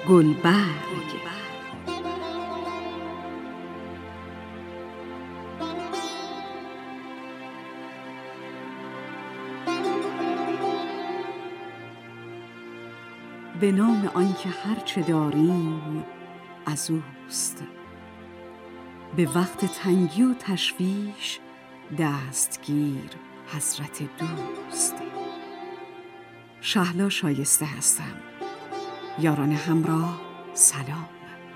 گلبرگ. به نام آنکه هرچه داریم از اوست، به وقت تنگی و تشویش دستگیر حضرت دوست. شهلا شایسته هستم. یاران همراه سلام.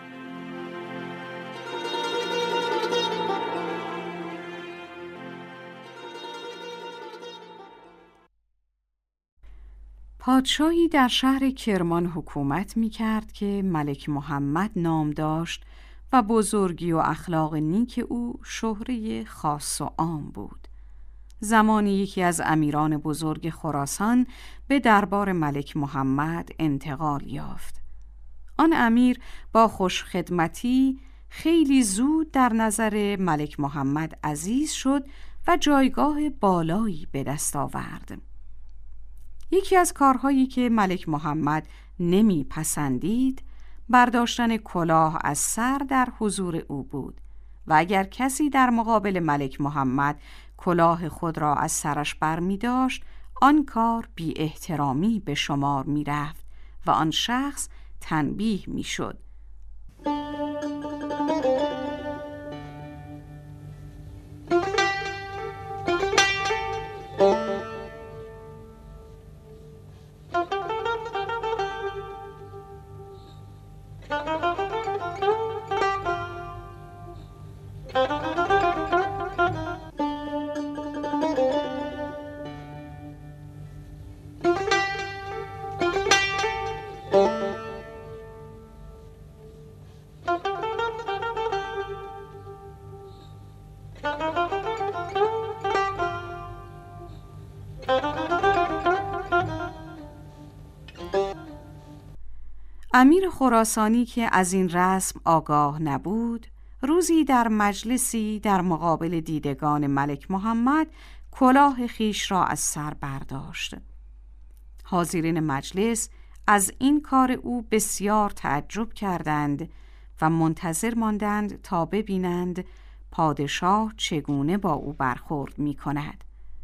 پادشاهی در شهر کرمان حکومت می کرد که ملک محمد نام داشت و بزرگی و اخلاق نیک او شهره خاص و عام بود. زمانی یکی از امیران بزرگ خراسان به دربار ملک محمد انتقال یافت. آن امیر با خوشخدمتی خیلی زود در نظر ملک محمد عزیز شد و جایگاه بالایی به دست آورد. یکی از کارهایی که ملک محمد نمی پسندید برداشتن کلاه از سر در حضور او بود و اگر کسی در مقابل ملک محمد کلاه خود را از سرش بر می داشت، آن کار بی احترامی به شمار می رفت و آن شخص تنبیه می شد. امیر خراسانی که از این رسم آگاه نبود، روزی در مجلسی در مقابل دیدگان ملک محمد کلاه خیش را از سر برداشت. حاضرین مجلس از این کار او بسیار تعجب کردند و منتظر ماندند تا ببینند پادشاه چگونه با او برخورد می کند.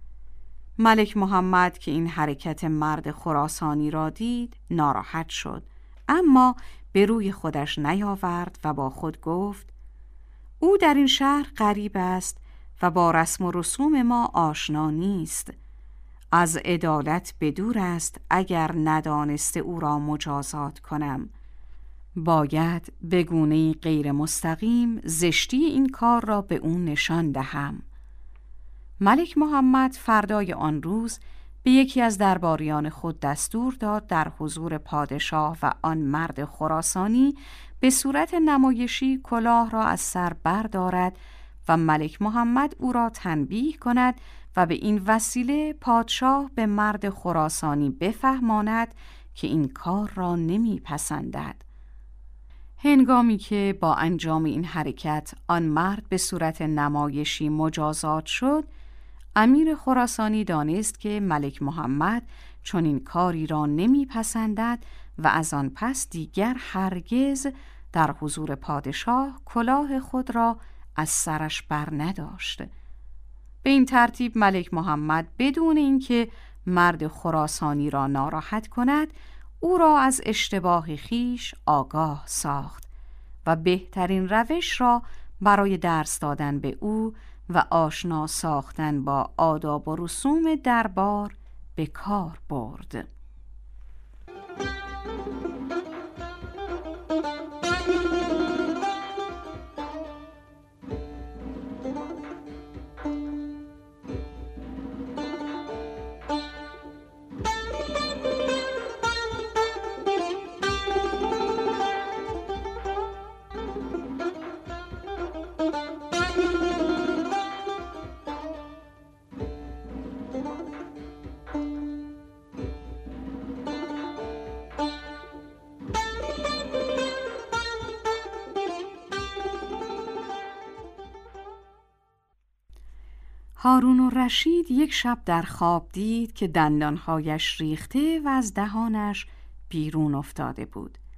ملک محمد که این حرکت مرد خراسانی را دید ناراحت شد، اما به روی خودش نیاورد و با خود گفت: او در این شهر غریب است و با رسم و رسوم ما آشنا نیست. از عدالت بدور است اگر ندانسته او را مجازات کنم. باید به گونه‌ای غیر مستقیم زشتی این کار را به او نشان دهم. ملک محمد فردای آن روز به یکی از درباریان خود دستور داد در حضور پادشاه و آن مرد خراسانی به صورت نمایشی کلاه را از سر بردارد و ملک محمد او را تنبیه کند و به این وسیله پادشاه به مرد خراسانی بفهماند که این کار را نمی پسندد. هنگامی که با انجام این حرکت آن مرد به صورت نمایشی مجازات شد، امیر خراسانی دانست که ملک محمد چون این کاری را نمی پسندد و از آن پس دیگر هرگز در حضور پادشاه کلاه خود را از سرش بر نداشت. به این ترتیب ملک محمد بدون اینکه مرد خراسانی را ناراحت کند او را از اشتباه خیش آگاه ساخت و بهترین روش را برای درس دادن به او و آشنا ساختن با آداب و رسوم دربار به کار برد. هارون الرشید یک شب در خواب دید که دندانهایش ریخته و از دهانش بیرون افتاده بود.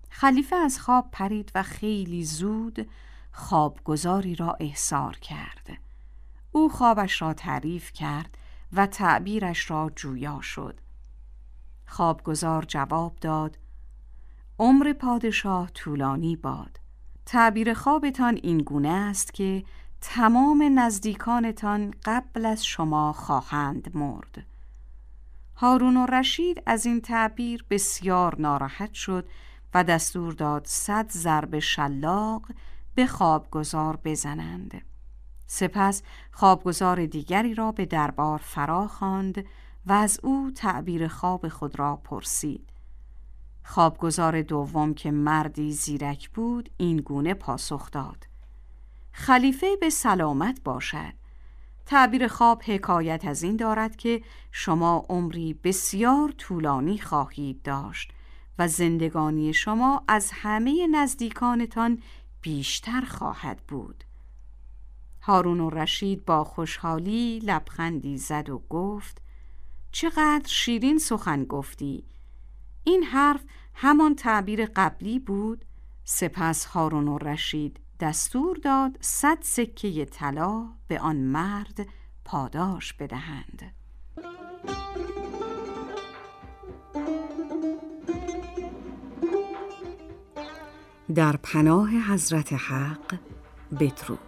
خلیفه از خواب پرید و خیلی زود خوابگزاری را احضار کرد. او خوابش را تعریف کرد و تعبیرش را جویا شد. خوابگزار جواب داد: عمر پادشاه طولانی باد. تعبیر خوابتان این گونه است که تمام نزدیکانتان قبل از شما خواهند مرد. هارون الرشید از این تعبیر بسیار ناراحت شد و دستور داد 100 ضرب شلاق به خوابگزار بزنند. سپس خوابگزار دیگری را به دربار فرا خواند و از او تعبیر خواب خود را پرسید. خوابگزار دوم که مردی زیرک بود این گونه پاسخ داد: خلیفه به سلامت باشد. تعبیر خواب حکایت از این دارد که شما عمری بسیار طولانی خواهید داشت و زندگانی شما از همه نزدیکانتان بیشتر خواهد بود. هارون الرشید با خوشحالی لبخندی زد و گفت: چقدر شیرین سخن گفتی. این حرف همان تعبیر قبلی بود. سپس هارون الرشید دستور داد 100 سکه طلا به آن مرد پاداش بدهند. در پناه حضرت حق بدرود.